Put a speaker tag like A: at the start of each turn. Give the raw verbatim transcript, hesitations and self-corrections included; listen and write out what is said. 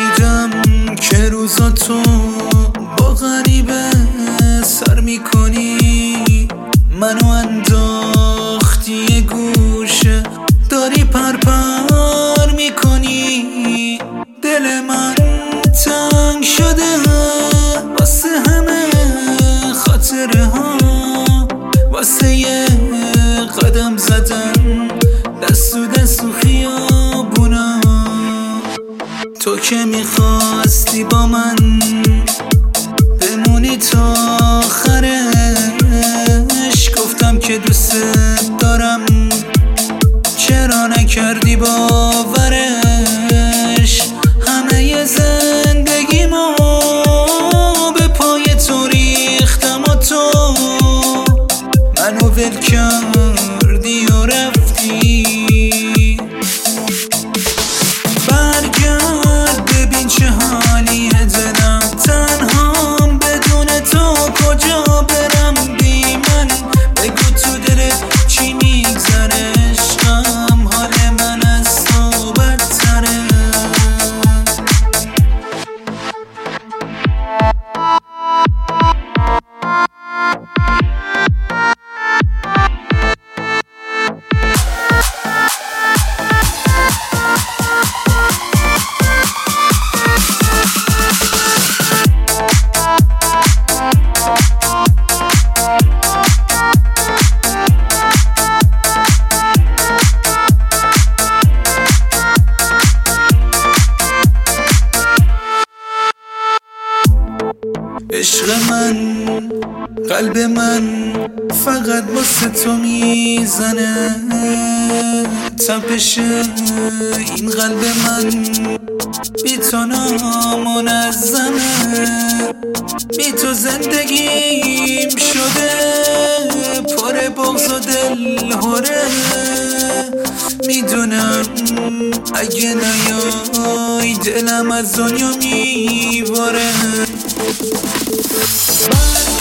A: دیدم که روزا تو با غریبه سر میکنی، منو انداختی یه گوشه داری پرپر میکنی. دل من تنگ شده واسه همه خاطره ها، واسه یه قدم زدن دست و دست و خیابونا. تو که میخواستی با من بمونی تا آخرش، گفتم که دوست دارم چرا نکردی باورش. همه زندگیمو به پای تو ریختم و تو منو ول کردی و رفتی. برگرد ببین چه حالیه دلم، تنهام بدون تو کجا برم. بی من بگو تو دلت چی میگذره، عشقم حال من از تو بدتره. عشق من قلب من فقط واسه تو میزنه، تپش این قلب من بی تو نامنظمه. بی تو زندگیم شده پر بغض و دل هره، میدونم اگه نیای دلم از دنیا میباره.